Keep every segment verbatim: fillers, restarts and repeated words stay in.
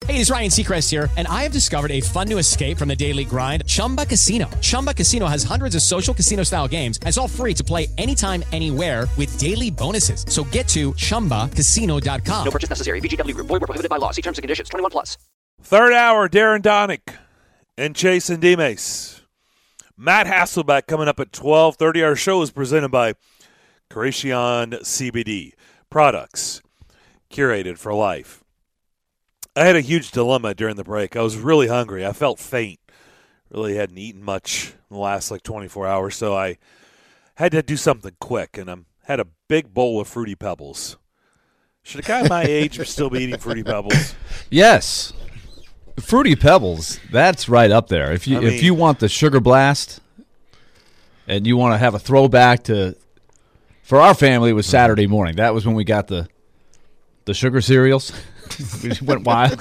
Hey, it's Ryan Seacrest here, and I have discovered a fun new escape from the daily grind, Chumba Casino. Chumba Casino has hundreds of social casino-style games, and it's all free to play anytime, anywhere with daily bonuses. So get to chumba casino dot com. No purchase necessary. V G W Group. Void where prohibited by law. See terms and conditions. twenty-one plus. Third hour, Darren Donick and Jason Demes. Matt Hasselbeck coming up at twelve thirty. Our show is presented by Caracion C B D. Products curated for life. I had a huge dilemma during the break. I was really hungry. I felt faint. Really hadn't eaten much in the last like twenty-four hours, so I had to do something quick, and I had a big bowl of Fruity Pebbles. Should a guy my age still be eating Fruity Pebbles? Yes. Fruity Pebbles, that's right up there. If you I mean, if you want the sugar blast and you want to have a throwback to, for our family, it was Saturday morning. That was when we got the the sugar cereals. We went wild.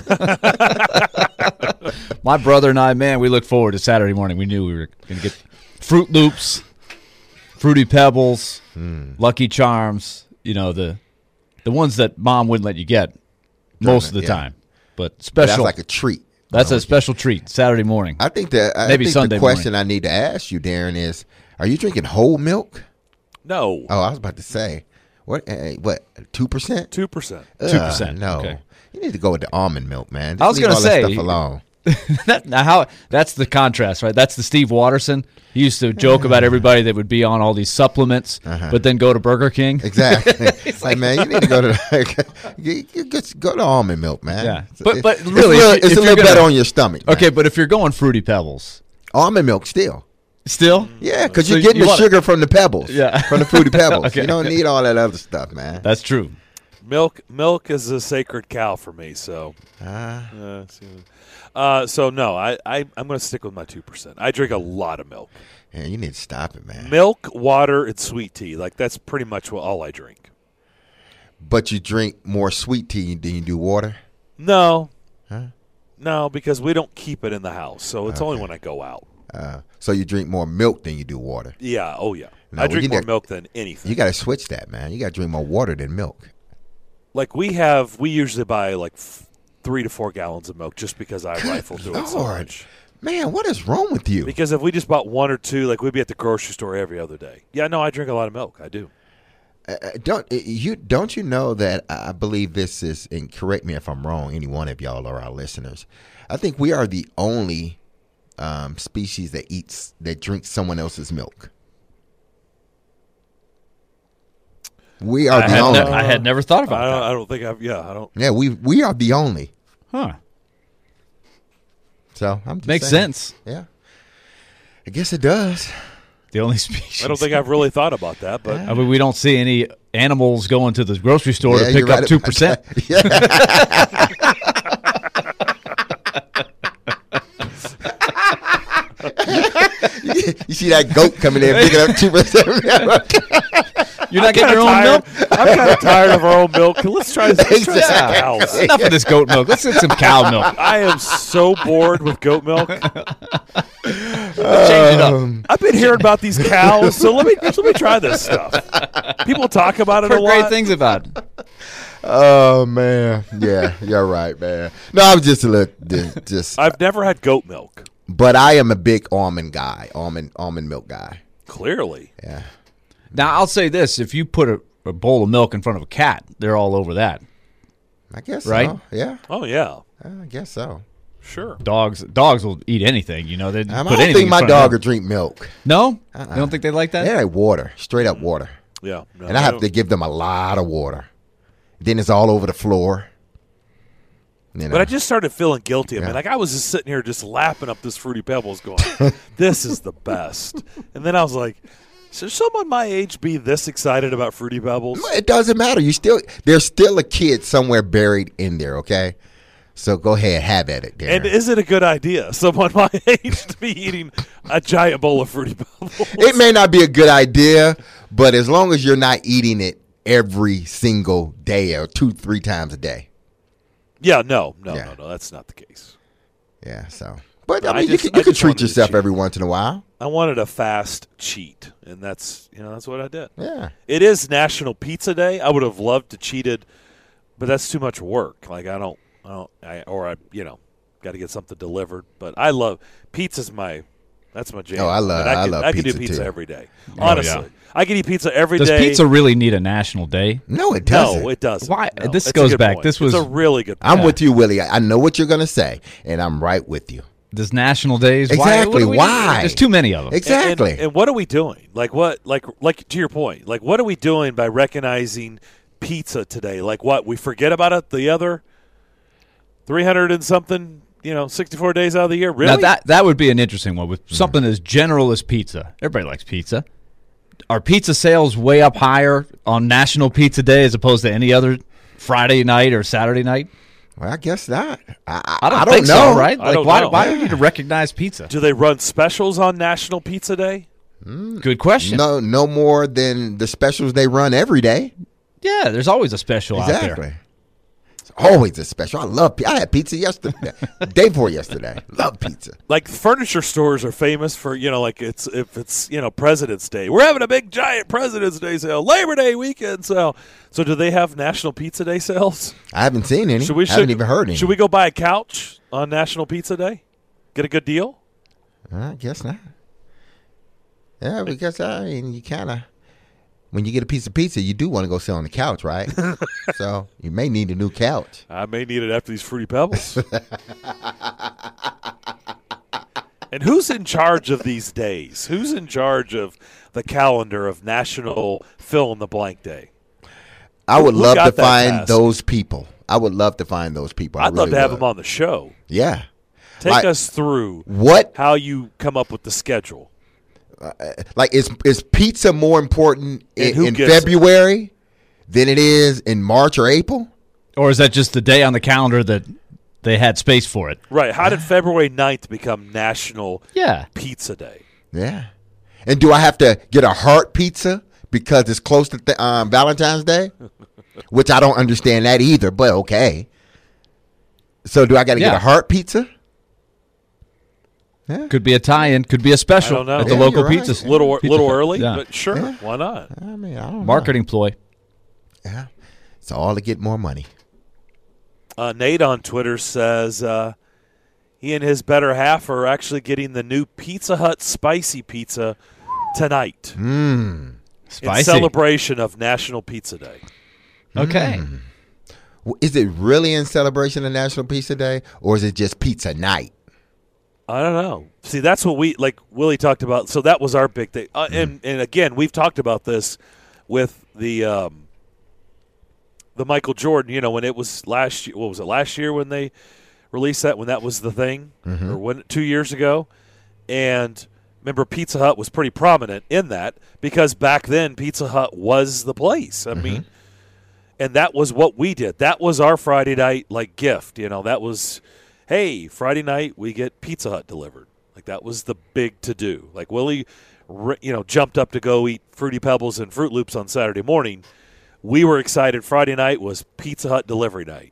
My brother and I, man, we looked forward to Saturday morning. We knew we were going to get Fruit Loops, Fruity Pebbles, mm. Lucky Charms, you know, the the ones that Mom wouldn't let you get most of the yeah. time. But special. That's like a treat. That's a special treat, Saturday morning. I think that I Maybe think Sunday the question morning. I need to ask you, Darren, is: are you drinking whole milk? No. Oh, I was about to say, what? Uh, what? Two percent? Two percent. Two percent. No, okay. You need to go with the almond milk, man. Just I was going to say that stuff alone. that, now how that's the contrast, right? That's the Steve Watterson. He used to joke about everybody that would be on all these supplements, uh-huh. but then go to Burger King. Exactly. It's like, man, you need to go to you, you go to almond milk, man. Yeah, but but it's, really, it's, real, if, it's if a little gonna, better on your stomach. Man. Okay, but if you're going Fruity Pebbles, almond milk still. Still? Yeah, because so you're getting you the wanna, sugar from the pebbles. Yeah. From the Fruity Pebbles. okay, you don't okay. need all that other stuff, man. That's true. Milk milk is a sacred cow for me, so uh, uh, uh, so no, I, I, I'm going to stick with my two percent. I drink a lot of milk. Yeah, you need to stop it, man. Milk, water, and sweet tea. Like, that's pretty much what, all I drink. But you drink more sweet tea than you do water? No. Huh? No, because we don't keep it in the house, so it's okay. only when I go out. Uh, so you drink more milk than you do water? Yeah, oh yeah. No, I drink more got, milk than anything. You got to switch that, man. You got to drink more water than milk. Like we have, we usually buy like f- three to four gallons of milk just because I Good rifle through Lord. it so much. Man, what is wrong with you? Because if we just bought one or two, like we'd be at the grocery store every other day. Yeah, no, I drink a lot of milk. I do. Uh, don't you don't you know that I believe this is, and correct me if I'm wrong, any one of y'all or our listeners, I think we are the only um, species that eats, that drinks someone else's milk. We are I the only. Ne- I had never thought about I don't, that. I don't think I've, yeah, I don't. Yeah, we we are the only. Huh. So I'm just Makes saying. sense. Yeah. I guess it does. The only species. I don't think I've really thought about that, but I mean, we don't see any animals going to the grocery store Yeah, to pick you're up right two about percent. that. you, you see that goat coming in picking up two percent. You're not I'm getting your own tired. milk? I'm kind of tired of our own milk. Let's try, let's try some Exactly. cows. Enough of this goat milk. Let's get some cow milk. I am so bored with goat milk. Change it up. I've been hearing about these cows, so let me let me try this stuff. People talk about it Heard a lot. great things about it. Oh man, yeah, you're right, man. No, I was just a little, just, just. I've never had goat milk. But I am a big almond guy, almond almond milk guy. Clearly, Yeah. Now, I'll say this. If you put a, a bowl of milk in front of a cat, they're all over that. I guess Right? so. Yeah, oh yeah, I guess so. sure. Dogs dogs will eat anything, you know. They Um, I put don't anything think in my front dog of would drink milk. No? Uh-uh. You don't think they like that? They like water, straight up water. Yeah, no, And I have don't- to give them a lot of water. Then it's all over the floor. You know. But I just started feeling guilty. I mean, Yeah. like I was just sitting here just lapping up this Fruity Pebbles going, this is the best. And then I was like, should someone my age be this excited about Fruity Pebbles? It doesn't matter. You still there's still a kid somewhere buried in there, okay? So go ahead, have at it, Darren. And is it a good idea, someone my age to be eating a giant bowl of Fruity Pebbles? It may not be a good idea, but as long as you're not eating it every single day or two, three times a day. Yeah, no, no, Yeah. no, no, that's not the case. Yeah, so. But, I I mean, just- you can, I you can just treat wanted to yourself cheat. every once in a while. I wanted a fast cheat, and that's, you know, that's what I did. Yeah. It is National Pizza Day. I would have loved to cheated, but that's too much work. Like I don't, Well, I, or I, you know, got to get something delivered. But I love pizza's my. That's my jam. Oh, I love- mean, I, I could, love I could do pizza, pizza too. every day. Oh, Honestly, yeah. I could eat pizza every Does day. pizza really need a national day? No, it doesn't. No, it doesn't. Why- No, this it's a goes good back. point. This was- It's a really good point. I'm Yeah. with you, Willie. I I know what you're going to say, and I'm right with you. Does national days? Exactly, Why? what do we- why? There's too many of them. Exactly. And, and what are we doing? Like what? Like like to your point. Like what are we doing by recognizing pizza today? Like what? We forget about it the other three hundred and something, you know, sixty-four days out of the year. Really? Now that that would be an interesting one with something as general as pizza. Everybody likes pizza. Are pizza sales way up higher on National Pizza Day as opposed to any other Friday night or Saturday night? Well, I guess not. I, I, I don't, I don't think know. so, right? I Like, don't why? know. Why do we need to recognize pizza? Do they run specials on National Pizza Day? Good question. No, no more than the specials they run every day. Yeah, there's always a special out Exactly. there. It's always a special. I love. pi- I had pizza yesterday, day before yesterday. Love pizza. Like furniture stores are famous for, you know, like it's if it's, you know, President's Day. We're having a big giant President's Day sale, Labor Day weekend sale. So do they have National Pizza Day sales? I haven't seen any. Should we I haven't should- even heard any. Should we go buy a couch on National Pizza Day? Get a good deal? I guess not. Yeah, because I mean, you kind of when you get a piece of pizza, you do want to go sit on the couch, right? So you may need a new couch. I may need it after these Fruity Pebbles. And who's in charge of these days? Who's in charge of the calendar of National Fill in the Blank Day? I would Who love got to that find task? those people. I would love to find those people. I I'd love really to have would. them on the show. Yeah. Take Like, us through What how you come up with the schedule. like is is pizza more important And in, who in gets it? February than it is in March or April? Or is that just the day on the calendar that they had space for it? Right. How did February ninth become National Yeah. Pizza Day? Yeah. And do I have to get a heart pizza because it's close to th- um, Valentine's Day? Which I don't understand that either, but okay. So do I got to Yeah. get a heart pizza? Could be a tie-in. Could be a special I don't know. at the Yeah, local you're right. pizza. Little pizza little shop. early, Yeah. but sure, Yeah. why not? I mean, I don't know. Marketing ploy. Yeah. It's all to get more money. Uh, Nate on Twitter says uh, he and his better half are actually getting the new Pizza Hut spicy pizza tonight in Spicy. celebration of National Pizza Day. Okay. W- Is it really in celebration of National Pizza Day, or is it just pizza night? I don't know. See, that's what we like. Willie talked about. So that was our big thing. Uh, and and again, we've talked about this with the um, the Michael Jordan. You know, when it was last year. What was it last year when they released that? When that was the thing, or when two years ago? And remember, Pizza Hut was pretty prominent in that because back then Pizza Hut was the place. I mean, and that was what we did. That was our Friday night like gift. You know, that was. Hey, Friday night we get Pizza Hut delivered. Like that was the big to do. Like Willie, you know, jumped up to go eat Fruity Pebbles and Fruit Loops on Saturday morning. We were excited. Friday night was Pizza Hut delivery night.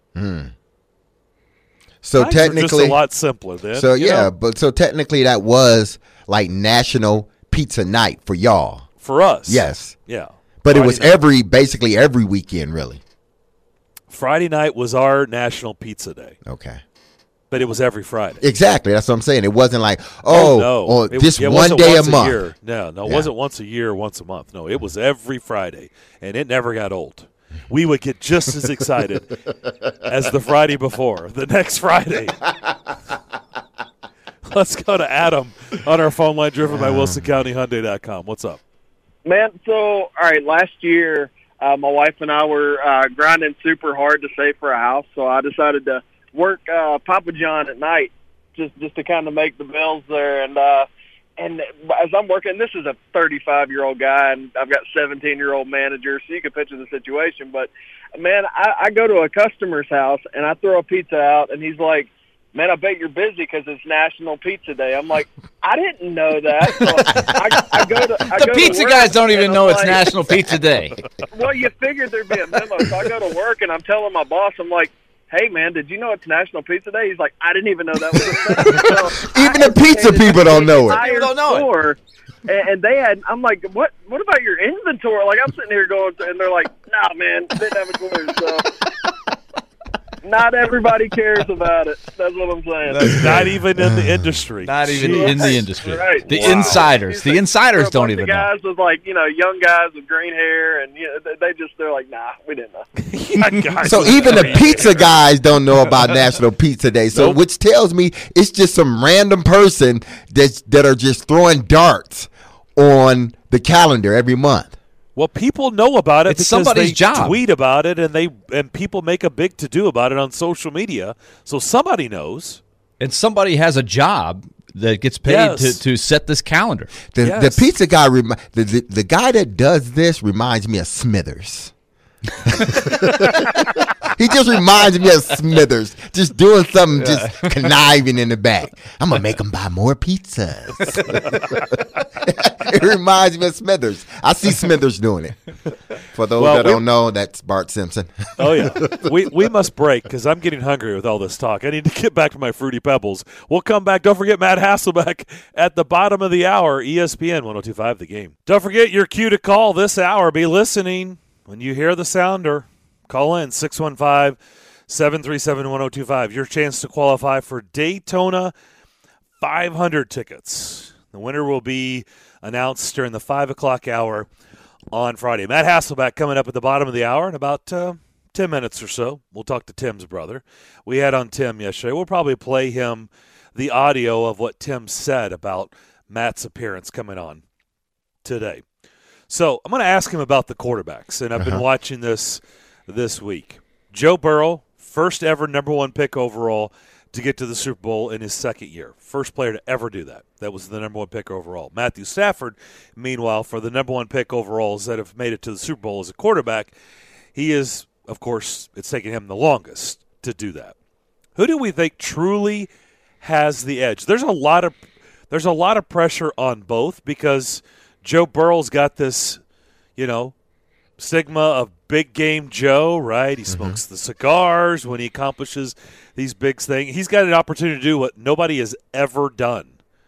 So Times were technically, just a lot simpler then. so you yeah, know, but so technically that was like National Pizza Night for y'all. for us, Yes, yeah. but Friday it was night. every basically every weekend, really. Friday night was our National Pizza Day, Okay. but it was every Friday. Exactly. That's what I'm saying. It wasn't like, oh, no, or It- this yeah, it one wasn't day a once month. year. No, no, it Yeah. wasn't once a year or once a month. No, it was every Friday, and it never got old. We would get just as excited as the Friday before, the next Friday. Let's go to Adam on our phone line, driven by Wilson County Hyundai dot com. What's up? Man, so, all right, last year, uh, my wife and I were uh, grinding super hard to save for a house, so I decided to work uh, Papa John at night just just to kind of make the bills there. And uh, and as I'm working, this is a thirty-five-year-old guy, and I've got seventeen-year-old manager, so you can picture the situation. But, man, I, I go to a customer's house, and I throw a pizza out, and he's like, man, I bet you're busy because it's National Pizza Day. I'm like, I didn't know that. So I, I go to I The go pizza to work, guys don't and even I'm know it's like, National Pizza Day. Well, you figured there'd be a memo. So I go to work, and I'm telling my boss, I'm like, hey, man, did you know it's National Pizza Day? He's like, I didn't even know that was a thing. So Even I the pizza educated people don't know it. the entire People don't know it. store, And, and they had, I'm like, what What about your inventory? Like, I'm sitting here going, and they're like, nah, man, didn't have a clue. So. not everybody cares about it. That's what I'm saying. Not even in the industry. Not even in the industry. Right. The Wow. insiders. The insiders don't even the know. guys with like you know young guys with green hair, and you know, they- they just they're like, nah, we didn't know. Yeah, guys, So even the pizza guys don't know about National Pizza Day. So Nope. which tells me it's just some random person that's that are just throwing darts on the calendar every month. Well, people know about it It's because somebody's they job. tweet about it, and they and people make a big to do about it on social media. So somebody knows. And somebody has a job that gets paid Yes. to, to set this calendar. The Yes. the pizza guy remi- the, the the guy that does this reminds me of Smithers. He just reminds me of Smithers, just doing something, just conniving in the back. I'm gonna make him buy more pizzas. It reminds me of Smithers. I see Smithers doing it. For those Well, that we- don't know, that's Bart Simpson. Oh yeah, we we must break because I'm getting hungry with all this talk. I need to get back to my Fruity Pebbles. We'll come back. Don't forget Matt Hasselbeck at the bottom of the hour. E S P N one oh two point five The Game. Don't forget your cue to call this hour. Be listening when you hear the sounder. Call in six one five, seven three seven, one oh two five. Your chance to qualify for Daytona five hundred tickets. The winner will be announced during the five o'clock hour on Friday. Matt Hasselbeck coming up at the bottom of the hour in about uh, ten minutes or so. We'll talk to Tim's brother. We had on Tim yesterday. We'll probably play him the audio of what Tim said about Matt's appearance coming on today. So I'm going to ask him about the quarterbacks, and I've Uh-huh. been watching this this week. Joe Burrow, first ever number one pick overall to get to the Super Bowl in his second year. First player to ever do that. That was the number one pick overall. Matthew Stafford, meanwhile, for the number one pick overalls that have made it to the Super Bowl as a quarterback, he is, of course, it's taken him the longest to do that. Who do we think truly has the edge? There's a lot of there's a lot of pressure on both because Joe Burrow's got this, you know, stigma of big game Joe, right? He smokes the cigars when he accomplishes these big things. He's got an opportunity to do what nobody has ever done.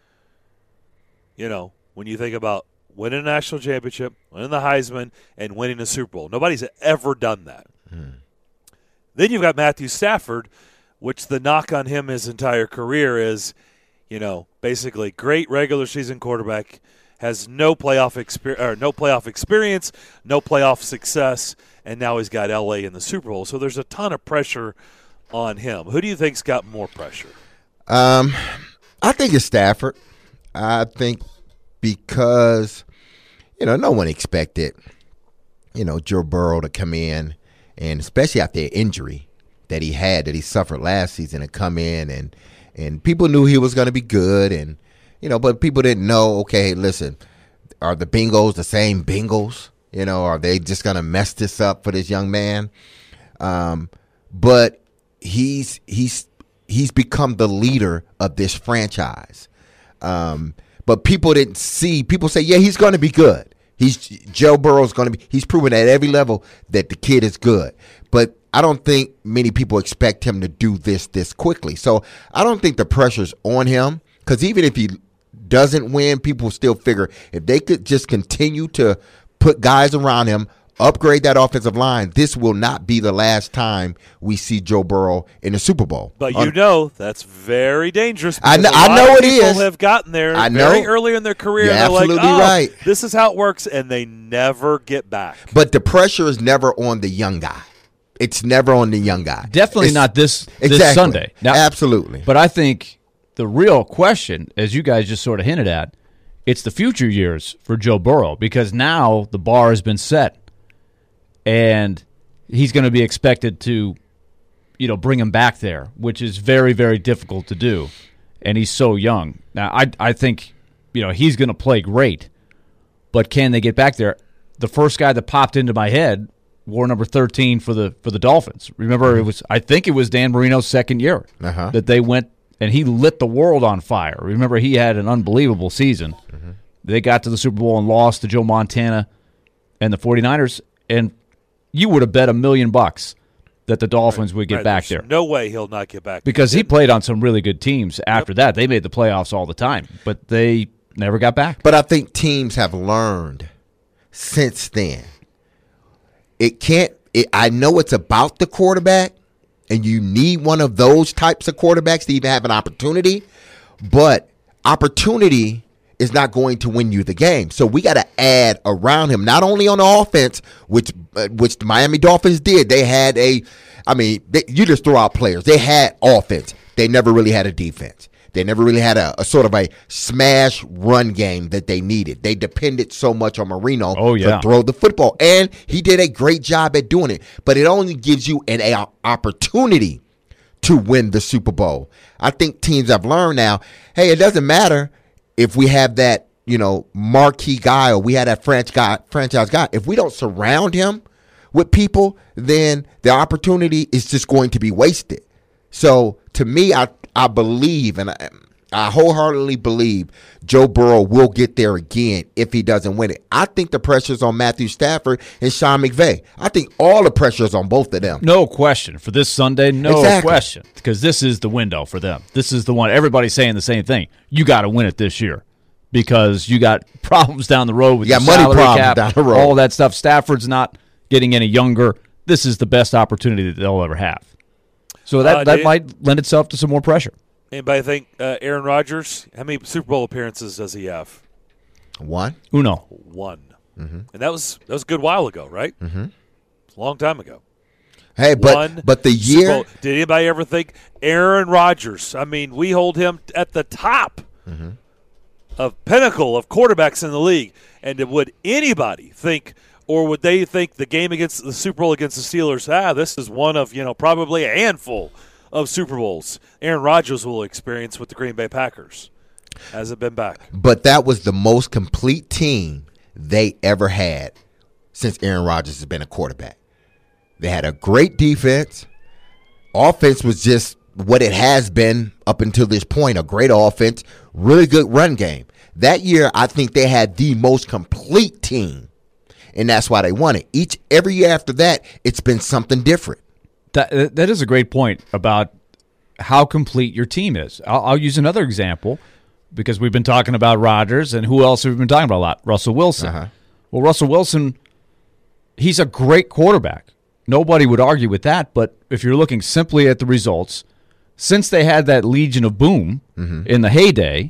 You know, when you think about winning a national championship, winning the Heisman, and winning a Super Bowl. Nobody's ever done that. Then you've got Matthew Stafford, which the knock on him his entire career is, you know, basically great regular season quarterback, has no playoff exper- or no playoff experience, no playoff success, and now he's got L A in the Super Bowl. So there's a ton of pressure on him. Who do you think's got more pressure? Um, I think it's Stafford. I think because, you know, no one expected, you know, Joe Burrow to come in, and especially after the injury that he had, that he suffered last season, and come in, and, and people knew he was going to be good, and, you know, but people didn't know, okay, listen, are the Bengals the same Bengals? You know, are they just going to mess this up for this young man? Um, but he's he's he's become the leader of this franchise. Um, but people didn't see. People say, yeah, he's going to be good. He's Joe Burrow's going to be. He's proven at every level that the kid is good. But I don't think many people expect him to do this this quickly. So I don't think the pressure's on him, because even if he doesn't win, people still figure if they could just continue to put guys around him, upgrade that offensive line, this will not be the last time we see Joe Burrow in the Super Bowl. But you Un- know that's very dangerous. I because know- a I lot know of it people is. have gotten there I very know. early in their career. You're and they're like, absolutely oh, right. this is how it works, and they never get back. But the pressure is never on the young guy. It's never on the young guy. Definitely It's- not this this exactly. Sunday. Now, Absolutely. But I think the real question, as you guys just sort of hinted at, it's the future years for Joe Burrow, because now the bar has been set, and he's going to be expected to, you know, bring him back there, which is very, very difficult to do, and he's so young. Now, I I think, you know, he's going to play great, but can they get back there? The first guy that popped into my head wore number thirteen for the for the Dolphins. Remember, it was I think it was Dan Marino's second year Uh-huh. that they went, and he lit the world on fire. Remember, he had an unbelievable season. Mm-hmm. They got to the Super Bowl and lost to Joe Montana and the 49ers, and you would have bet a million bucks that the Dolphins would get Right, back there's there. No way he'll not get back. Because he played on some really good teams after that. They made the playoffs all the time, but they never got back. But I think teams have learned since then. It can't. It, I know it's about the quarterback, and you need one of those types of quarterbacks to even have an opportunity. But opportunity is not going to win you the game. So we got to add around him, not only on the offense, which uh, which the Miami Dolphins did. They had a, I mean, they, you just throw out players. They had offense. They never really had a defense. They never really had a, a sort of a smash run game that they needed. They depended so much on Marino oh, yeah. to throw the football. And he did a great job at doing it. But it only gives you an a, opportunity to win the Super Bowl. I think teams have learned now, hey, it doesn't matter if we have that, you know, marquee guy or we have that franchise guy, franchise guy. If we don't surround him with people, then the opportunity is just going to be wasted. So to me, I I believe, and I, I wholeheartedly believe Joe Burrow will get there again if he doesn't win it. I think the pressure's on Matthew Stafford and Sean McVay. I think all the pressure's on both of them. No question. For this Sunday, no exactly. question. Because this is the window for them. This is the one. Everybody's saying the same thing. You got to win it this year because you got problems down the road with you your got money salary problems cap, down the road. all that stuff. Stafford's not getting any younger. This is the best opportunity that they'll ever have. So that, uh, that might lend itself to some more pressure. Anybody think uh, Aaron Rodgers, how many Super Bowl appearances does he have? One. Uno. One. Mm-hmm. And that was that was a good while ago, right? Mm-hmm. A long time ago. Hey, but One but the Super year. Bowl. Did anybody ever think Aaron Rodgers? I mean, we hold him at the top mm-hmm. of pinnacle of quarterbacks in the league. And would anybody think, or would they think the game against the Super Bowl against the Steelers, ah, this is one of, you know, probably a handful of Super Bowls Aaron Rodgers will experience with the Green Bay Packers? Hasn't been back. But that was the most complete team they ever had since Aaron Rodgers has been a quarterback. They had a great defense. Offense was just what it has been up until this point, a great offense, really good run game. That year, I think they had the most complete team, and that's why they won it. Each every year after that, it's been something different. That that is a great point about how complete your team is. I'll, I'll use another example because we've been talking about Rodgers, and who else have we been talking about a lot? Russell Wilson. Uh-huh. Well, Russell Wilson, he's a great quarterback. Nobody would argue with that, but if you're looking simply at the results, since they had that Legion of Boom mm-hmm. in the heyday,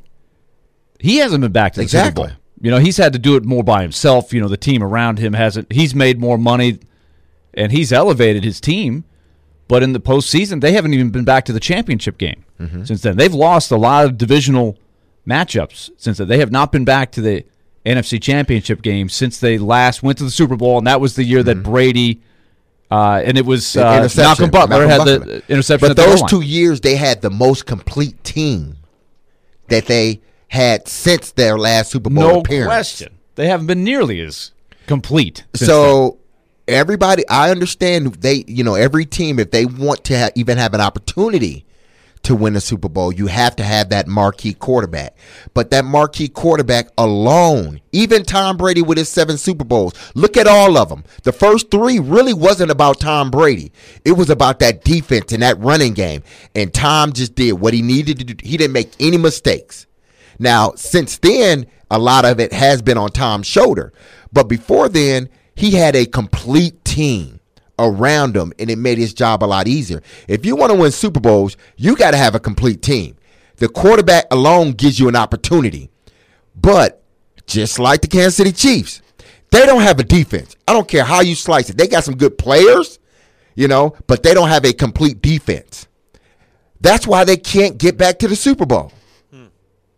he hasn't been back to the exactly. Super Bowl. You know, he's had to do it more by himself. You know, the team around him hasn't. He's made more money, and he's elevated his team. But in the postseason, they haven't even been back to the championship game mm-hmm. since then. They've lost a lot of divisional matchups since then. They have not been back to the N F C championship game since they last went to the Super Bowl, and that was the year mm-hmm. that Brady uh, and it was uh, Malcolm Butler Malcolm had Butler. the interception. But at those the two years, they had the most complete team that they had since their last Super Bowl no appearance. No question. They haven't been nearly as complete. So then. Everybody, I understand they, you know, every team, if they want to ha- even have an opportunity to win a Super Bowl, you have to have that marquee quarterback. But that marquee quarterback alone, even Tom Brady with his seven Super Bowls, look at all of them. The first three really wasn't about Tom Brady. It was about that defense and that running game. And Tom just did what he needed to do. He didn't make any mistakes. Now, since then, a lot of it has been on Tom's shoulder. But before then, he had a complete team around him, and it made his job a lot easier. If you want to win Super Bowls, you got to have a complete team. The quarterback alone gives you an opportunity. But just like the Kansas City Chiefs, they don't have a defense. I don't care how you slice it. They got some good players, you know, but they don't have a complete defense. That's why they can't get back to the Super Bowl. Hmm.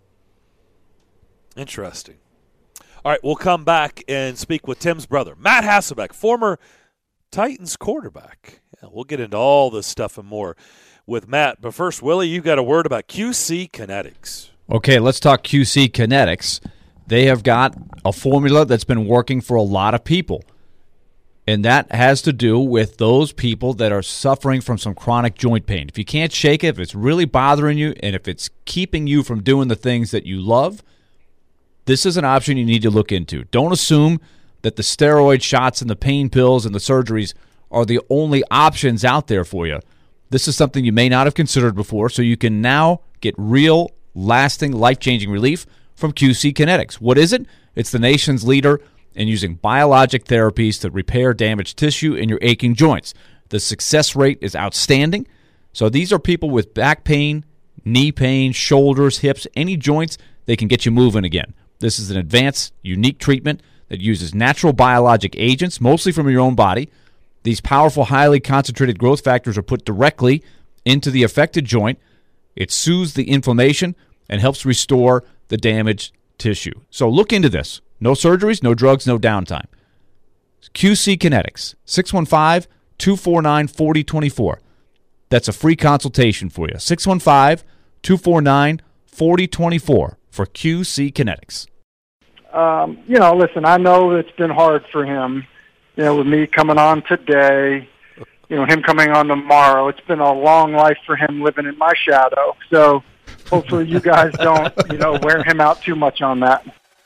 Interesting. All right, we'll come back and speak with Tim's brother, Matt Hasselbeck, former Titans quarterback. Yeah, we'll get into all this stuff and more with Matt. But first, Willie, you got a word about Q C Kinetics. Okay, let's talk Q C Kinetics. They have got a formula that's been working for a lot of people, and that has to do with those people that are suffering from some chronic joint pain. If you can't shake it, if it's really bothering you, and if it's keeping you from doing the things that you love, this is an option you need to look into. Don't assume that the steroid shots and the pain pills and the surgeries are the only options out there for you. This is something you may not have considered before, so you can now get real, lasting, life-changing relief from Q C Kinetics. What is it? It's the nation's leader in using biologic therapies to repair damaged tissue in your aching joints. The success rate is outstanding. So these are people with back pain, knee pain, shoulders, hips, any joints, they can get you moving again. This is an advanced, unique treatment that uses natural biologic agents, mostly from your own body. These powerful, highly concentrated growth factors are put directly into the affected joint. It soothes the inflammation and helps restore the damaged tissue. So look into this. No surgeries, no drugs, no downtime. Q C Kinetics, six one five, two four nine, four zero two four. That's a free consultation for you. six one five, two four nine, four zero two four for Q C Kinetics. Um, you know, listen, I know it's been hard for him, you know, with me coming on today, you know, him coming on tomorrow. It's been a long life for him living in my shadow. So hopefully you guys don't, you know, wear him out too much on that.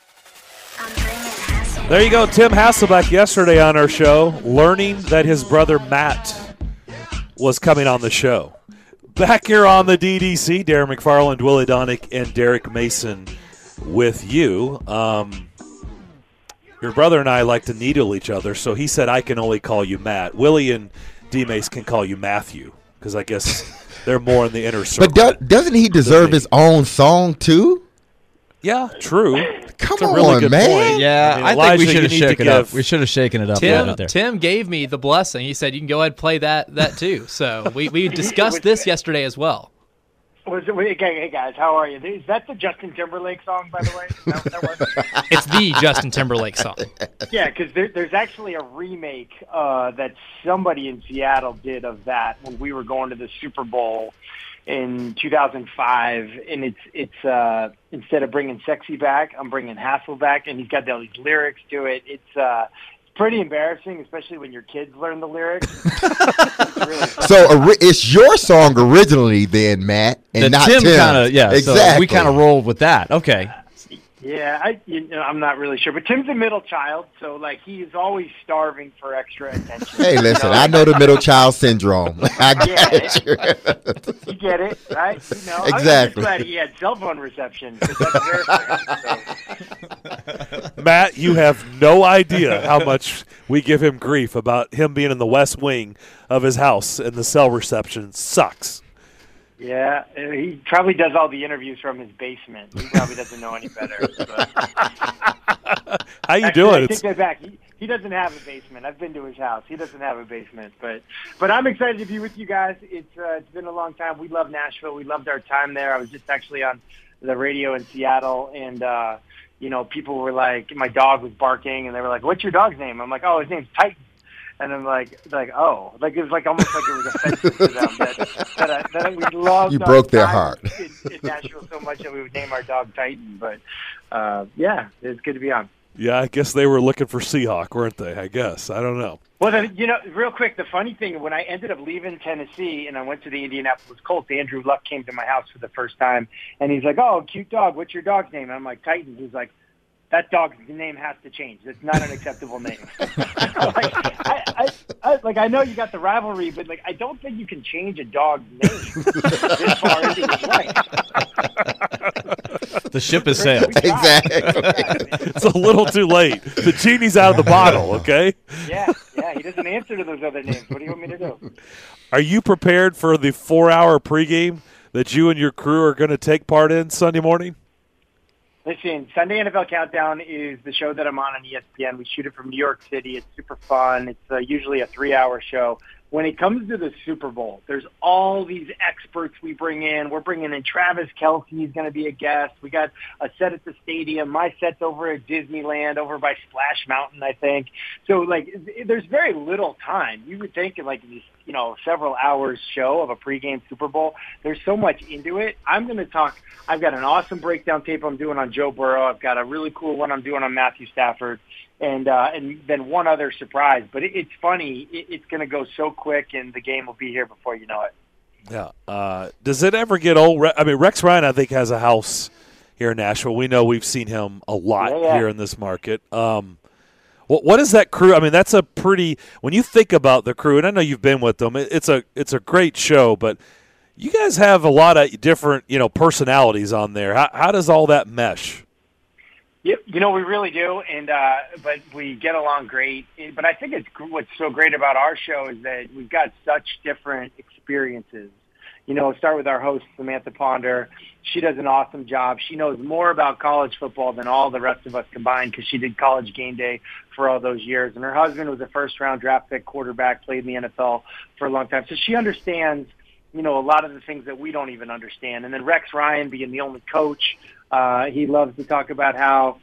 There you go, Tim Hasselbeck yesterday on our show, learning that his brother Matt was coming on the show. Back here on the D D C, Darren McFarland, Willie Donick, and Derek Mason with you. Um, your brother and I like to needle each other, so he said I can only call you Matt. Willie and D-Mace can call you Matthew, because I guess they're more in the inner circle. But do, doesn't he deserve his own song, too? Yeah, true. Come That's a really on, good man. point. Yeah, I mean, I, Elijah, think we should have you need shaken to it up. give- We should have shaken it up. a Tim, little bit there. Tim gave me the blessing. He said you can go ahead and play that that too. So we, we discussed this yesterday as well. Was it, wait, hey, hey guys, how are you? Is that the Justin Timberlake song, by the way? That, that was? It's the Justin Timberlake song. Yeah, because there, there's actually a remake uh, that somebody in Seattle did of that when we were going to the Super Bowl in two thousand five, and it's it's uh, instead of bringing Sexy back, I'm bringing Hassel back, and he's got all these lyrics to it. It's uh, pretty embarrassing, especially when your kids learn the lyrics. It's really fun. So ori- it's your song originally then, Matt, and That not Tim Tim's. kind of, yeah, exactly. so we kind of rolled with that. Okay. Yeah, I, you know, I'm not really sure, but Tim's a middle child, so like he's always starving for extra attention. Hey, listen, you know? I know the middle child syndrome. I get you. You get it, right? You know, I'm Exactly. just glad he had cell phone reception, 'cause that's rare for him. So. Matt, you have no idea how much we give him grief about him being in the west wing of his house and the cell reception sucks. Yeah, uh, he probably does all the interviews from his basement. He probably doesn't know any better. But. How you Actually, doing? I take It's, that back. He, he doesn't have a basement. I've been to his house. He doesn't have a basement, but but I'm excited to be with you guys. It's uh, it's been a long time. We love Nashville. We loved our time there. I was just actually on the radio in Seattle, and uh, you know, people were like, my dog was barking, and they were like, "What's your dog's name?" I'm like, "Oh, his name's Titan." And I'm like, like, oh, like it was like almost like it was offensive to them that that, I, that we loved. You our broke their time heart. in, in Nashville so much that we would name our dog Titan. But uh, yeah, it's good to be on. yeah, I guess they were looking for Seahawk, weren't they? I guess. I don't know. Well, then, you know, real quick, the funny thing, when I ended up leaving Tennessee and I went to the Indianapolis Colts, Andrew Luck came to my house for the first time, and he's like, "Oh, cute dog. What's your dog's name?" And I'm like, "Titan." He's like, "That dog's name has to change. It's not an acceptable name." like, I, I, I, like, I know you got the rivalry, but like, I don't think you can change a dog's name this far into his life. The ship has sailed. We tried. Exactly. It's a little too late. The genie's out of the bottle, okay? Yeah, yeah, he doesn't answer to those other names. What do you want me to do? Are you prepared for the four-hour pregame that you and your crew are going to take part in Sunday morning? Listen, Sunday N F L Countdown is the show that I'm on on E S P N. We shoot it from New York City. It's super fun. It's uh, usually a three-hour show. When it comes to the Super Bowl, there's all these experts we bring in. We're bringing in Travis Kelce. He's going to be a guest. We got a set at the stadium. My set's over at Disneyland, over by Splash Mountain, I think. So, like, there's very little time. You would think, like, these, you know, several hours show of a pregame Super Bowl. There's so much into it. I'm going to talk. I've got an awesome breakdown tape I'm doing on Joe Burrow. I've got a really cool one I'm doing on Matthew Stafford. And uh, and then one other surprise. But it, it's funny. It, it's going to go so quick, and the game will be here before you know it. Yeah. Uh, does it ever get old? Re- I mean, Rex Ryan, I think, has a house here in Nashville. We know we've seen him a lot Yeah, yeah. here in this market. Um, what what is that crew? I mean, that's a pretty. When you think about the crew, and I know you've been with them, it, it's a it's a great show. But you guys have a lot of different, you know, personalities on there. How how does all that mesh? You, you know, we really do, and uh, but we get along great. But I think it's what's so great about our show is that we've got such different experiences. You know, start with our host, Samantha Ponder. She does an awesome job. She knows more about college football than all the rest of us combined because she did College Game Day for all those years. And her husband was a first-round draft pick quarterback, played in the N F L for a long time. So she understands, you know, a lot of the things that we don't even understand. And then Rex Ryan being the only coach, uh, he loves to talk about how,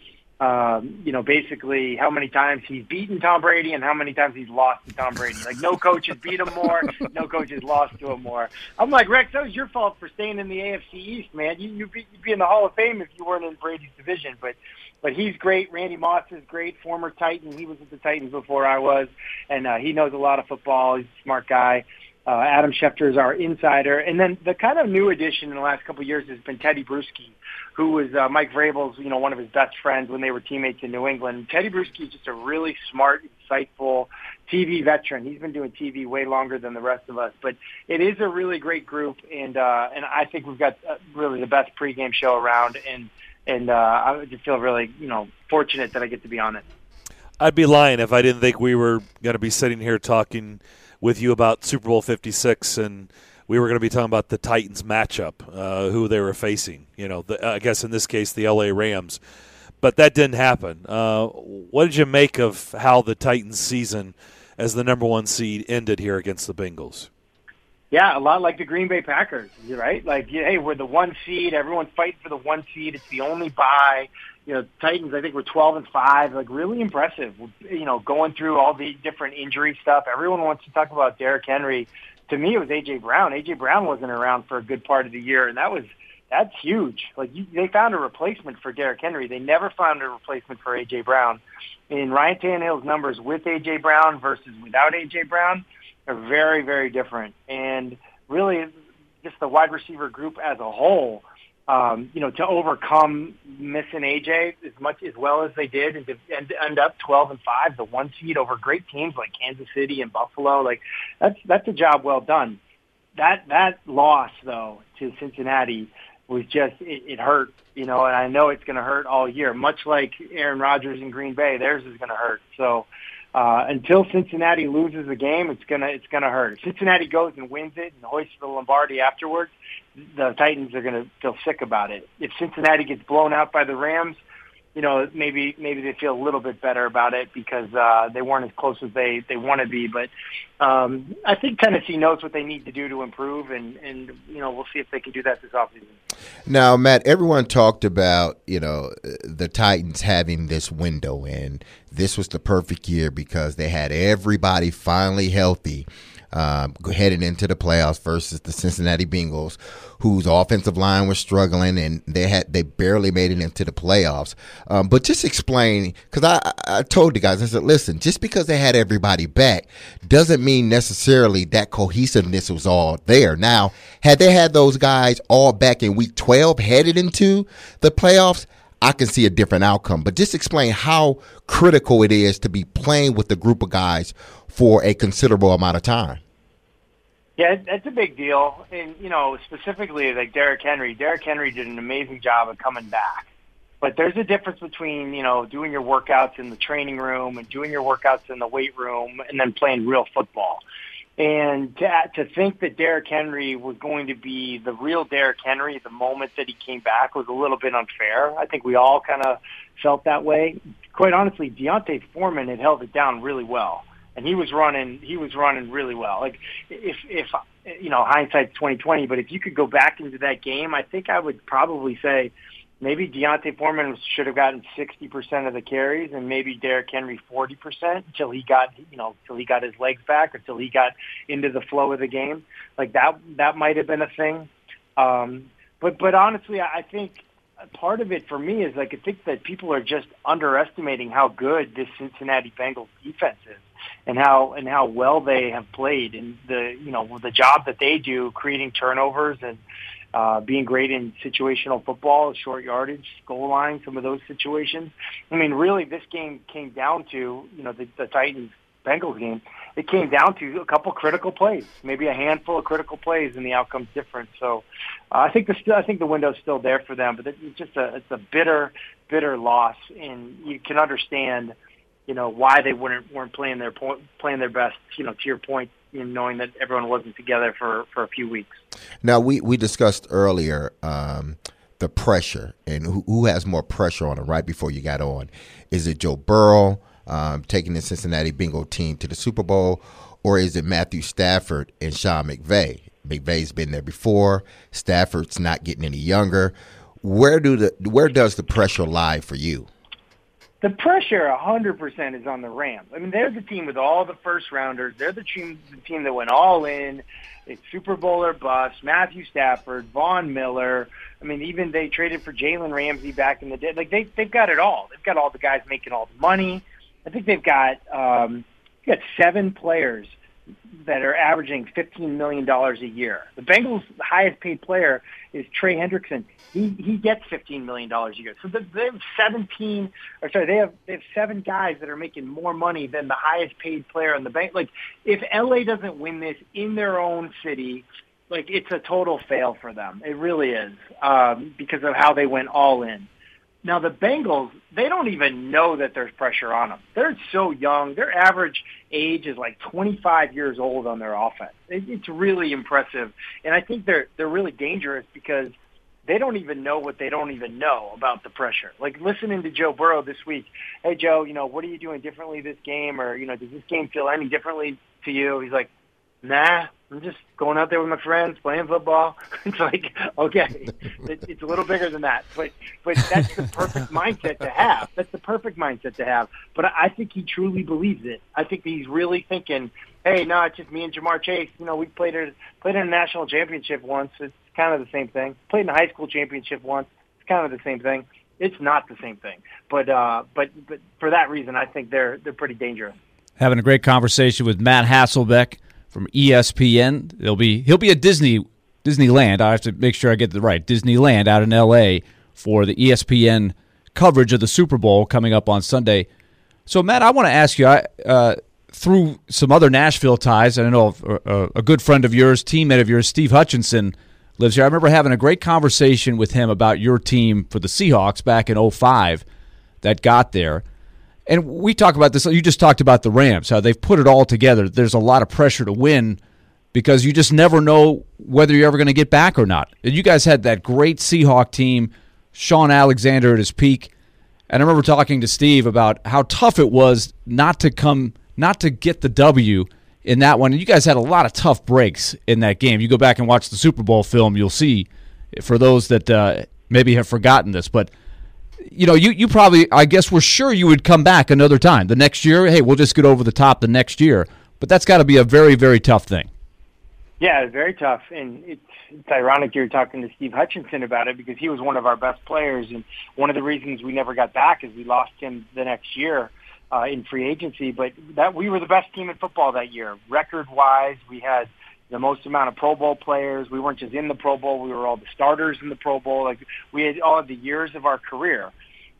Um, you know, basically how many times he's beaten Tom Brady and how many times he's lost to Tom Brady. Like, no coach has beat him more, no coach has lost to him more. I'm like, Rex, that was your fault for staying in the A F C East, man. You, you'd, be, you'd be in the Hall of Fame if you weren't in Brady's division. But but he's great. Randy Moss is great, former Titan. He was with the Titans before I was, and uh, he knows a lot of football. He's a smart guy. Uh, Adam Schefter is our insider. And then the kind of new addition in the last couple of years has been Teddy Bruschi, who was uh, Mike Vrabel's, you know, one of his best friends when they were teammates in New England. Teddy Bruschi is just a really smart, insightful T V veteran. He's been doing T V way longer than the rest of us. But it is a really great group, and uh, and I think we've got uh, really the best pregame show around. And and uh, I just feel really, you know, fortunate that I get to be on it. I'd be lying if I didn't think we were going to be sitting here talking with you about Super Bowl fifty-six, and we were going to be talking about the Titans matchup, uh, who they were facing. You know, the, I guess in this case, the L A Rams. But that didn't happen. Uh, what did you make of how the Titans' season as the number one seed ended here against the Bengals? Yeah, a lot like the Green Bay Packers, right? Like, hey, we're the one seed. Everyone's fighting for the one seed. It's the only bye. You know, Titans, I think we're twelve and five. Like, really impressive. You know, going through all the different injury stuff. Everyone wants to talk about Derrick Henry. To me, it was A J Brown. A J Brown wasn't around for a good part of the year, and that was that's huge. Like, you, they found a replacement for Derrick Henry. They never found a replacement for A J Brown. And Ryan Tannehill's numbers with A J Brown versus without A J Brown are very, very different. And really, just the wide receiver group as a whole, um, you know, to overcome missing A J as much as well as they did, and to end, end up twelve and five, the one seed over great teams like Kansas City and Buffalo, like that's that's a job well done. That that loss though to Cincinnati was just it, it hurt, you know, and I know it's going to hurt all year. Much like Aaron Rodgers in Green Bay, theirs is going to hurt. So. Uh, until Cincinnati loses a game, it's gonna it's gonna hurt. If Cincinnati goes and wins it and hoists the Lombardi afterwards, the Titans are gonna feel sick about it. If Cincinnati gets blown out by the Rams, you know, maybe maybe they feel a little bit better about it because uh, they weren't as close as they, they want to be. But um, I think Tennessee knows what they need to do to improve, and, and you know, we'll see if they can do that this offseason. Now, Matt, everyone talked about, you know, the Titans having this window, and this was the perfect year because they had everybody finally healthy um, heading into the playoffs versus the Cincinnati Bengals, whose offensive line was struggling, and they had they barely made it into the playoffs. Um, but just explain, because I, I told the guys, I said, listen, just because they had everybody back doesn't mean necessarily that cohesiveness was all there. Now, had they had those guys all back in week twelve headed into the playoffs, I can see a different outcome. But just explain how critical it is to be playing with a group of guys for a considerable amount of time. Yeah, that's a big deal. And, you know, specifically like Derrick Henry. Derrick Henry did an amazing job of coming back. But there's a difference between, you know, doing your workouts in the training room and doing your workouts in the weight room and then playing real football. And to, to think that Derrick Henry was going to be the real Derrick Henry the moment that he came back was a little bit unfair. I think we all kind of felt that way. Quite honestly, D'Onta Foreman had held it down really well. And he was running, he was running really well. Like if, if, you know, hindsight's twenty twenty, but if you could go back into that game, I think I would probably say maybe D'Onta Foreman should have gotten sixty percent of the carries and maybe Derrick Henry forty percent until he got, you know, until he got his legs back, until he got into the flow of the game. Like that, that might have been a thing. Um, but, but honestly, I think part of it for me is like, I think that people are just underestimating how good this Cincinnati Bengals defense is. And how and how well they have played, and the you know the job that they do, creating turnovers and uh, being great in situational football, short yardage, goal line, some of those situations. I mean, really, this game came down to you know the, the Titans Bengals game, it came down to a couple critical plays, maybe a handful of critical plays, and the outcome's different. So uh, I think the still, I think the window's still there for them, but it's just a it's a bitter, bitter loss, and you can understand, you know, why they weren't weren't playing their point, playing their best. You know, to your point, you know, knowing that everyone wasn't together for, for a few weeks. Now we we discussed earlier um, the pressure and who, who has more pressure on it. Right before you got on, is it Joe Burrow um, taking the Cincinnati Bengal team to the Super Bowl, or is it Matthew Stafford and Sean McVay? McVay's been there before. Stafford's not getting any younger. Where do the where does the pressure lie for you? The pressure one hundred percent is on the Rams. I mean, they're the team with all the first-rounders. They're the team, the team that went all in. It's Super Bowl or bust. Matthew Stafford, Von Miller. I mean, even they traded for Jalen Ramsey back in the day. Like, they, they've got it all. They've got all the guys making all the money. I think they've got, um, they've got seven players that are averaging fifteen million dollars a year. The Bengals' highest-paid player is Trey Hendrickson. He he gets fifteen million dollars a year. So they have seventeen, or sorry, they have they have seven guys that are making more money than the highest-paid player in the bank. Like, if L A doesn't win this in their own city, like, it's a total fail for them. It really is, um, because of how they went all in. Now, the Bengals, they don't even know that there's pressure on them. They're so young. Their average age is like twenty-five years old on their offense. It, it's really impressive. And I think they're they're really dangerous because they don't even know what they don't even know about the pressure. Like, listening to Joe Burrow this week, hey, Joe, you know, what are you doing differently this game? Or, you know, does this game feel any differently to you? He's like, nah, I'm just going out there with my friends, playing football. It's like, okay, it, it's a little bigger than that. But but that's the perfect mindset to have. That's the perfect mindset to have. But I think he truly believes it. I think he's really thinking, hey, no, it's just me and Jamar Chase. You know, we played, a, played in a national championship once. It's kind of the same thing. Played in a high school championship once. It's kind of the same thing. It's not the same thing. But uh, but but for that reason, I think they're they're pretty dangerous. Having a great conversation with Matt Hasselbeck from E S P N. He'll be he'll be at Disney Disneyland. I have to make sure I get it right. Disneyland out in L A for the E S P N coverage of the Super Bowl coming up on Sunday. So, Matt, I want to ask you, I, uh, through some other Nashville ties, and I know a, a good friend of yours, teammate of yours, Steve Hutchinson, lives here. I remember having a great conversation with him about your team for the Seahawks back in oh five that got there. And we talk about this. You just talked about the Rams, how they've put it all together. There's a lot of pressure to win because you just never know whether you're ever going to get back or not. And you guys had that great Seahawk team, Sean Alexander at his peak. And I remember talking to Steve about how tough it was not to come, not to get the W in that one. And you guys had a lot of tough breaks in that game. You go back and watch the Super Bowl film, you'll see, for those that uh, maybe have forgotten this, but you know, you, you probably, I guess, were sure you would come back another time. The next year, hey, we'll just get over the top the next year. But that's got to be a very, very tough thing. Yeah, it's very tough. And it's, it's ironic you're talking to Steve Hutchinson about it because he was one of our best players. And one of the reasons we never got back is we lost him the next year uh, in free agency. But that we were the best team in football that year. Record-wise, we had the most amount of Pro Bowl players. We weren't just in the Pro Bowl. We were all the starters in the Pro Bowl. Like, we had all of the years of our career.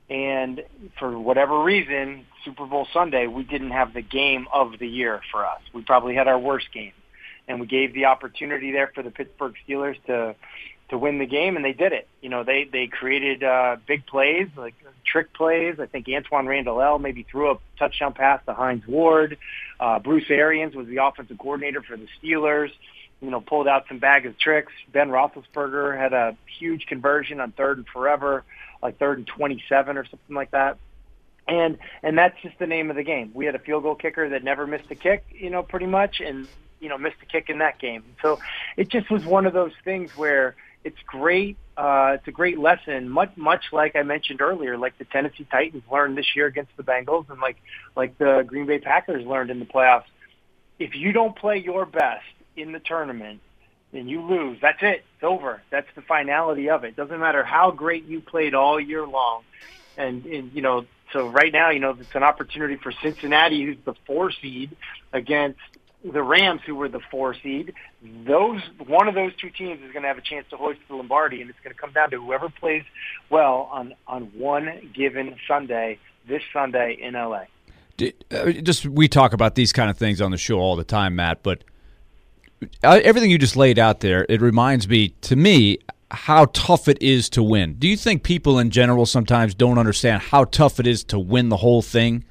And for whatever reason, Super Bowl Sunday, we didn't have the game of the year for us. We probably had our worst game. And we gave the opportunity there for the Pittsburgh Steelers to to win the game, and they did it. You know, they, they created uh, big plays, like trick plays. I think Antoine Randall maybe threw a touchdown pass to Hines Ward. Uh, Bruce Arians was the offensive coordinator for the Steelers, you know, pulled out some bag of tricks. Ben Roethlisberger had a huge conversion on third and forever, like third and twenty-seven or something like that. And and that's just the name of the game. We had a field goal kicker that never missed a kick, you know, pretty much, and, you know, missed a kick in that game. So it just was one of those things where it's great. Uh, it's a great lesson, much much like I mentioned earlier, like the Tennessee Titans learned this year against the Bengals, and like like the Green Bay Packers learned in the playoffs. If you don't play your best in the tournament, then you lose. That's it. It's over. That's the finality of it. Doesn't matter how great you played all year long. And, and you know, so right now, you know, it's an opportunity for Cincinnati, who's the four seed, against the Rams, who were the four seed. Those one of those two teams is going to have a chance to hoist the Lombardi, and it's going to come down to whoever plays well on, on one given Sunday, this Sunday in L A. uh, just we talk about these kind of things on the show all the time, Matt, but uh, everything you just laid out there, it reminds me, to me, how tough it is to win. Do you think people in general sometimes don't understand how tough it is to win the whole thing?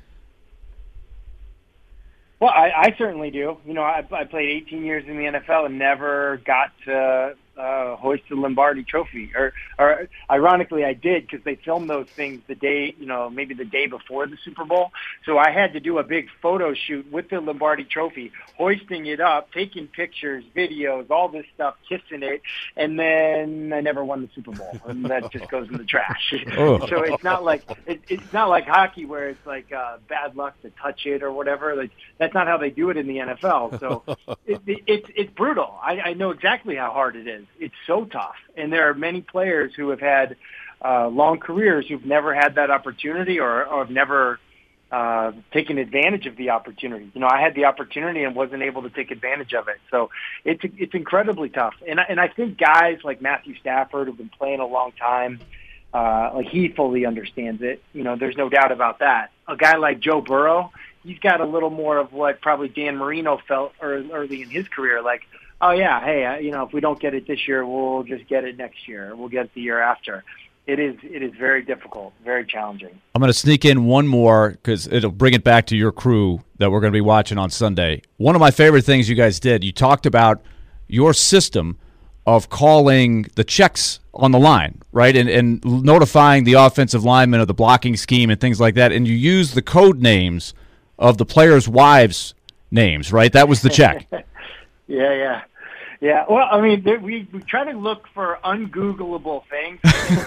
Well, I, I certainly do. You know, I, I played eighteen years in the N F L and never got to uh, hoist the Lombardi Trophy. Or, or ironically, I did because they filmed those things the day, you know, maybe the day before the Super Bowl. So I had to do a big photo shoot with the Lombardi Trophy, hoisting it up, taking pictures, videos, all this stuff, kissing it, and then I never won the Super Bowl, and that just goes in the trash. Oh. So it's not like it, it's not like hockey where it's like uh, bad luck to touch it or whatever. Like that's not how they do it in the N F L. So it, it, it's it's brutal. I, I know exactly how hard it is. It's so tough, and there are many players who have had uh, long careers who've never had that opportunity or, or have never uh, taken advantage of the opportunity. You know, I had the opportunity and wasn't able to take advantage of it. So it's it's incredibly tough. And I, and I think guys like Matthew Stafford who've been playing a long time, uh, like he fully understands it. You know, there's no doubt about that. A guy like Joe Burrow, he's got a little more of what probably Dan Marino felt early in his career, like, oh, yeah, hey, uh, you know, if we don't get it this year, we'll just get it next year. We'll get it the year after. It is it is very difficult, very challenging. I'm going to sneak in one more because it'll bring it back to your crew that we're going to be watching on Sunday. One of my favorite things you guys did, you talked about your system of calling the checks on the line, right, and, and notifying the offensive lineman of the blocking scheme and things like that, and you used the code names of the players' wives' names, right? That was the check. yeah, yeah. Yeah, well, I mean, there, we, we try to look for ungoogleable things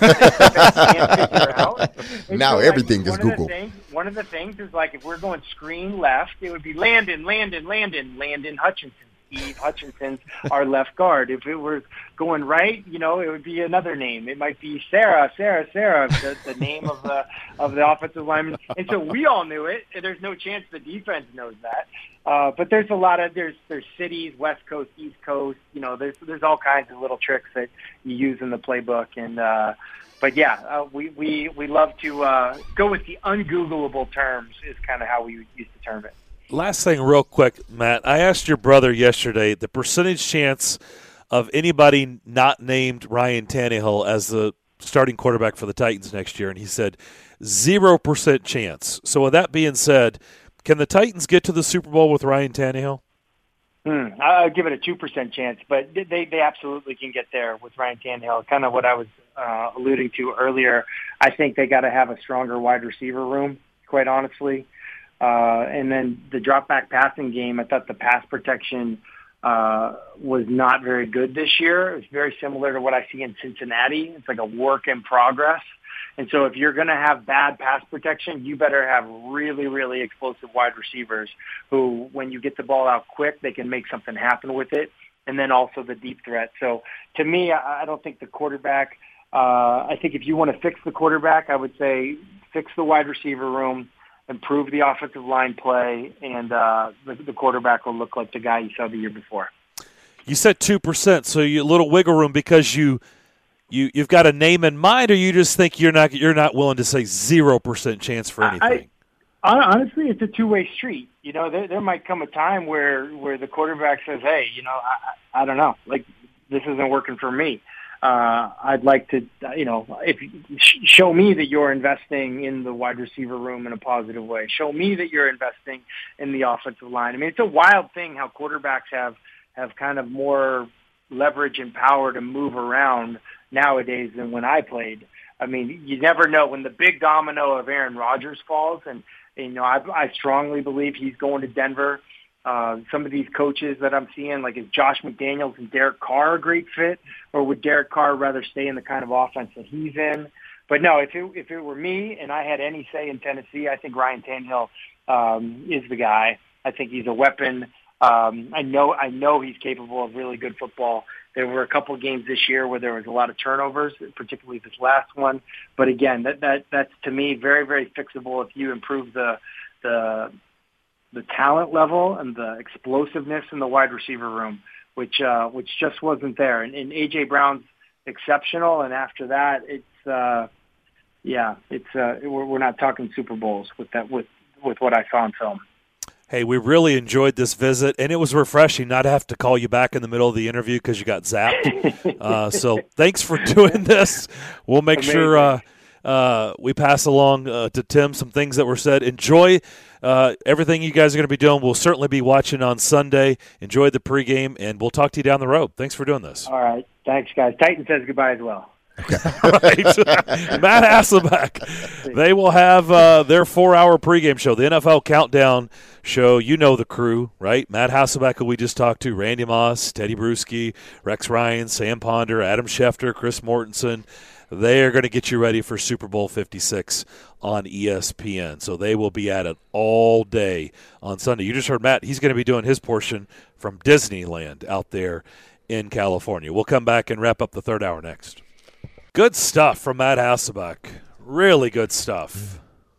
that can't figure out. And now so, everything like, is Google. Of things, one of the things is, like, if we're going screen left, it would be Landon, Landon, Landon, Landon Hutchinson. Steve Hutchinson's our left guard. If it were going right, you know, it would be another name. It might be Sarah, Sarah, Sarah, the, the name of the of the offensive lineman. And so we all knew it. And there's no chance the defense knows that. Uh, but there's a lot of there's there's cities, West Coast, East Coast. You know, there's there's all kinds of little tricks that you use in the playbook. And uh, but yeah, uh, we we we love to uh, go with the ungoogleable terms. Is kind of how we use the term it. Last thing real quick, Matt. I asked your brother yesterday the percentage chance of anybody not named Ryan Tannehill as the starting quarterback for the Titans next year, and he said zero percent chance. So with that being said, can the Titans get to the Super Bowl with Ryan Tannehill? Hmm. I'll give it a two percent chance, but they, they absolutely can get there with Ryan Tannehill. Kind of what I was uh, alluding to earlier. I think they got to have a stronger wide receiver room, quite honestly. Uh, and then the drop back passing game, I thought the pass protection uh, was not very good this year. It was very similar to what I see in Cincinnati. It's like a work in progress. And so if you're going to have bad pass protection, you better have really, really explosive wide receivers who, when you get the ball out quick, they can make something happen with it. And then also the deep threat. So to me, I don't think the quarterback, uh, I think if you want to fix the quarterback, I would say fix the wide receiver room, improve the offensive line play, and uh, the, the quarterback will look like the guy you saw the year before. You said two percent, so you a little wiggle room because you you you've got a name in mind, or you just think you're not you're not willing to say zero percent chance for anything. I, honestly, it's a two way street. You know, there there might come a time where where the quarterback says, "Hey, you know, I I don't know, like this isn't working for me." Uh, I'd like to, you know, if show me that you're investing in the wide receiver room in a positive way. Show me that you're investing in the offensive line. I mean, it's a wild thing how quarterbacks have have kind of more leverage and power to move around nowadays than when I played. I mean, you never know when the big domino of Aaron Rodgers falls, and you know, I, I strongly believe he's going to Denver. Uh, some of these coaches that I'm seeing, like is Josh McDaniels and Derek Carr a great fit, or would Derek Carr rather stay in the kind of offense that he's in? But no, if it, if it were me and I had any say in Tennessee, I think Ryan Tannehill um, is the guy. I think he's a weapon. Um, I know I know he's capable of really good football. There were a couple of games this year where there was a lot of turnovers, particularly this last one. But again, that that that's to me very very fixable if you improve the the the talent level and the explosiveness in the wide receiver room, which uh, which just wasn't there. And, and A J Brown's exceptional, and after that, it's uh, yeah, it's uh, we're, we're not talking Super Bowls with that with with what I saw on film. Hey, we really enjoyed this visit, and it was refreshing not to have to call you back in the middle of the interview because you got zapped. uh, so thanks for doing this. We'll make Amazing. sure uh, uh, we pass along uh, to Tim some things that were said. Enjoy uh, everything you guys are going to be doing. We'll certainly be watching on Sunday. Enjoy the pregame, and we'll talk to you down the road. Thanks for doing this. All right. Thanks, guys. Titan says goodbye as well. Right. Matt Hasselbeck. They will have uh, their four-hour pregame show, the N F L Countdown show. You know the crew, right? Matt Hasselbeck, who we just talked to, Randy Moss, Teddy Bruschi, Rex Ryan, Sam Ponder, Adam Schefter, Chris Mortensen. They are going to get you ready for Super Bowl fifty-six on E S P N. So they will be at it all day on Sunday. You just heard Matt. He's going to be doing his portion from Disneyland out there in California. We'll come back and wrap up the third hour next. Good stuff from Matt Hasselbeck. Really good stuff.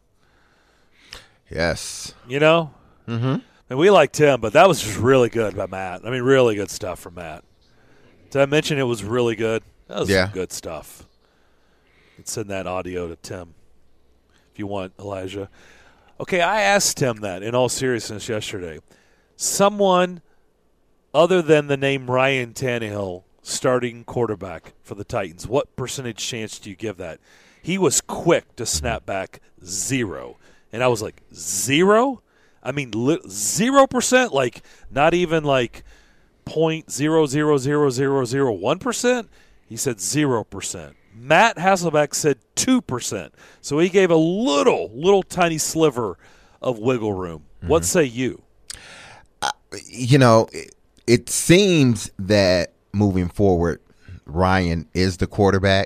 Yes. You know? Mm-hmm. And we liked Tim, but that was just really good by Matt. I mean, really good stuff from Matt. Did I mention it was really good? That was Yeah. some good stuff. You can send that audio to Tim if you want, Elijah. Okay, I asked Tim that in all seriousness yesterday. Someone other than the name Ryan Tannehill starting quarterback for the Titans, what percentage chance do you give that? He was quick to snap back zero. And I was like, zero? I mean, li- zero percent? Like, not even like point zero zero zero zero zero one percent? He said zero percent. Matt Hasselbeck said two percent. So he gave a little, little tiny sliver of wiggle room. Mm-hmm. What say you? Uh, you know, it, it seems that moving forward, Ryan is the quarterback,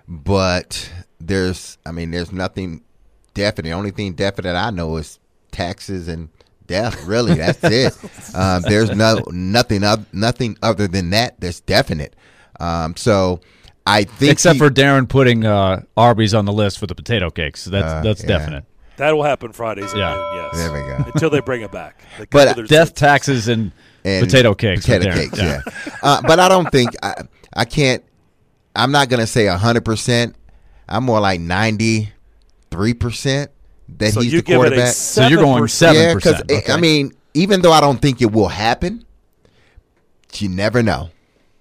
but there's, I mean, there's nothing definite. The only thing definite I know is taxes and death. Really, that's it. Um, there's no nothing, nothing other than that that's definite. Um, so I think, except he, for Darren putting uh, Arby's on the list for the potato cakes, that's uh, that's yeah. definite. That will happen Fridays. Yeah. At noon, yes. There we go. Until they bring it back. They But their Death, seats. taxes, and, and potato cakes. Potato with Darren. cakes, yeah. uh, but I don't think I, I can't. I'm not gonna say hundred percent. I'm more like ninety-three percent that So he's you the give it a quarterback. So you're going seven Yeah, because percent. Okay. I mean, even though I don't think it will happen, you never know.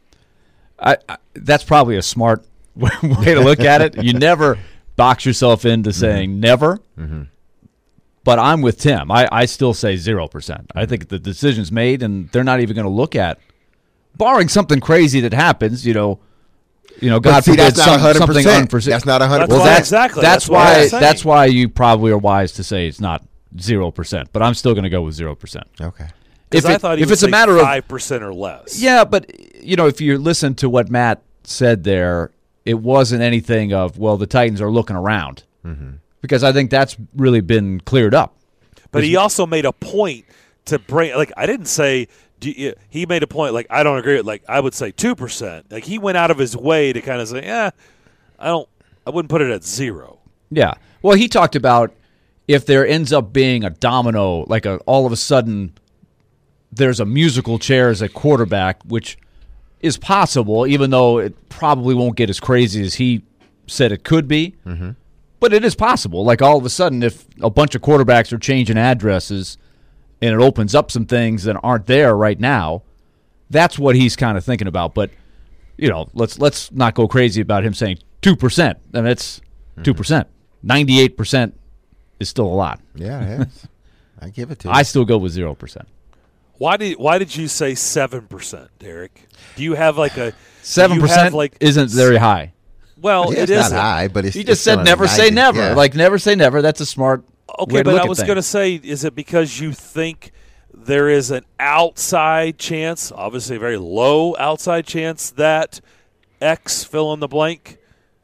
I, I, that's probably a smart way to look at it. You never box yourself into saying mm-hmm. never. Mm-hmm. But I'm with Tim. I, I still say zero percent. I think the decision's made, and they're not even going to look at, barring something crazy that happens, you know, you know, God see, forbid, that's not some, one hundred something percent. unforeseen. That's not one hundred That's percent. why, that's exactly. That's, That's what why. I'm saying. That's why you probably are wise to say it's not zero percent. But I'm still going to go with zero percent. Okay. Because If, I it, thought he if would it's a say matter of five percent or less. yeah, but you know, if you listen to what Matt said there, it wasn't anything of, well, the Titans are looking around, mm-hmm. because I think that's really been cleared up. But he also made a point to bring, like, I didn't say, do you, he made a point, like, I don't agree with, like, I would say two percent. Like, he went out of his way to kind of say, yeah, I don't, I wouldn't put it at zero. Yeah. Well, he talked about if there ends up being a domino, like a, all of a sudden there's a musical chair as a quarterback, which is possible, even though it probably won't get as crazy as he said it could be. Mm-hmm. But it is possible. Like all of a sudden, if a bunch of quarterbacks are changing addresses and it opens up some things that aren't there right now, that's what he's kind of thinking about. But, you know, let's let's not go crazy about him saying two percent. I mean, it's mm-hmm. two percent. ninety-eight percent is still a lot. Yeah, it is. I give it to you. I still go with zero percent. Why did Why did you say seven percent, Derek? Do you have like a seven percent like isn't very high. Well, yeah, it it's is not high, but it's he just it's said never say never. Yeah. Like never say never. That's a smart okay. way to But look I at was things. going to say, is it because you think there is an outside chance, obviously a very low outside chance that X fill in the blank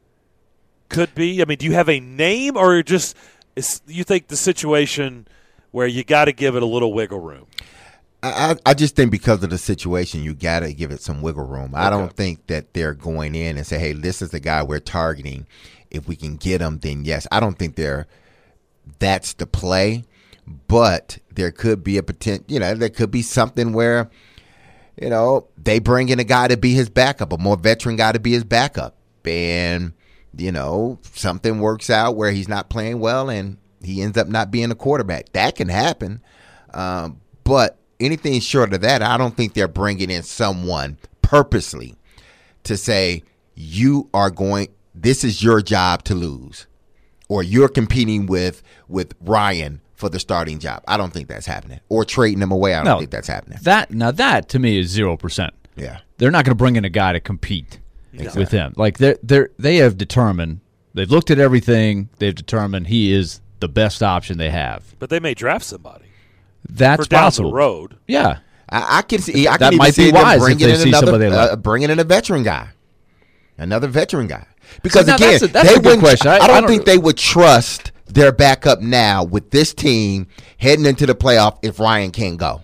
could be? I mean, do you have a name, or just is, you think the situation where you got to give it a little wiggle room? I, I just think because of the situation, you got to give it some wiggle room. I Okay. don't think that they're going in and say, hey, this is the guy we're targeting. If we can get him, then yes. I don't think they're that's the play, but there could be a potential, you know, there could be something where, you know, they bring in a guy to be his backup, a more veteran guy to be his backup. And, you know, something works out where he's not playing well and he ends up not being a quarterback. That can happen. Um, but anything short of that, I don't think they're bringing in someone purposely to say, you are going, this is your job to lose, or you're competing with with Ryan for the starting job. I don't think that's happening. Or trading him away. I don't No, think that's happening. That now that to me is zero percent. Yeah. They're not going to bring in a guy to compete Exactly. with him. Like they they they have determined, they've looked at everything, they've determined he is the best option they have. But they may draft somebody. That's for down possible. the road. Yeah. I, I can see. I That can even might see be them wise if bringing they in see another, somebody they like. uh, bringing in a veteran guy, another veteran guy. Because now again, that's a- that's they a good wouldn't. question. I- I, don't I don't- think they would trust their backup now with this team heading into the playoff if Ryan can't go.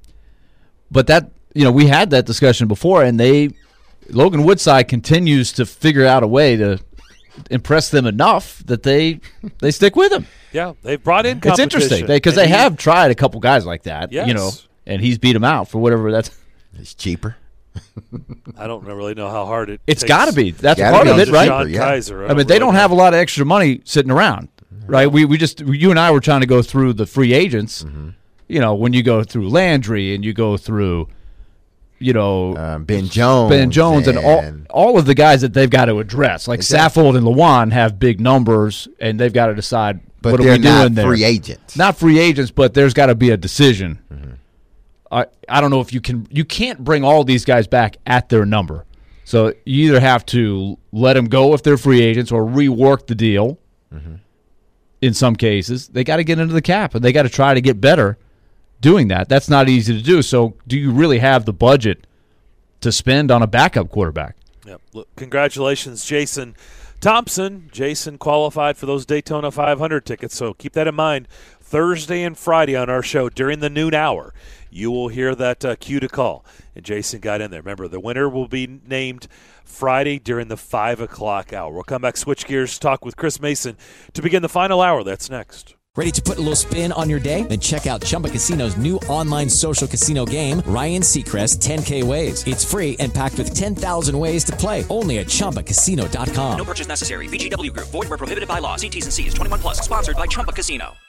But that, you know, we had that discussion before, and they, Logan Woodside continues to figure out a way to impress them enough that they they stick with him. Yeah, they've brought in It's competition. interesting because And they he- have tried a couple guys like that, you know, Yes. and he's beat them out for whatever that's. It's cheaper. I don't really know how hard it It's takes. got to be. That's Gotta part be of on it, the right? John yeah. Kaiser. I mean, they really don't know. have a lot of extra money sitting around, right? We we just you and I were trying to go through the free agents. Mm-hmm. You know, when you go through Landry and you go through, you know, Um, Ben Jones, Ben Jones and, all all of the guys that they've got to address, like Exactly. Saffold and Lawan, have big numbers, and they've got to decide but what are they're we doing not there. free agents. Not free agents, but there's got to be a decision. Mm-hmm. I I don't know if you can you can't bring all these guys back at their number. So you either have to let them go if they're free agents or rework the deal. Mm-hmm. In some cases, they got to get into the cap and they got to try to get better doing that. That's not easy to do. So do you really have the budget to spend on a backup quarterback? Yep. Look, congratulations, Jason Thompson. Jason qualified for those Daytona five hundred tickets, so keep that in mind. Thursday and Friday on our show during the noon hour, you will hear that uh, cue to call. And Jason got in there. Remember, the winner will be named Friday during the five o'clock hour. We'll come back, switch gears, talk with Chris Mason to begin the final hour. That's next. Ready to put a little spin on your day? Then check out Chumba Casino's new online social casino game, Ryan Seacrest ten K Ways. It's free and packed with ten thousand ways to play. Only at Chumba Casino dot com. No purchase necessary. V G W Group. Void where prohibited by law. See T's and C's. twenty-one plus. Sponsored by Chumba Casino.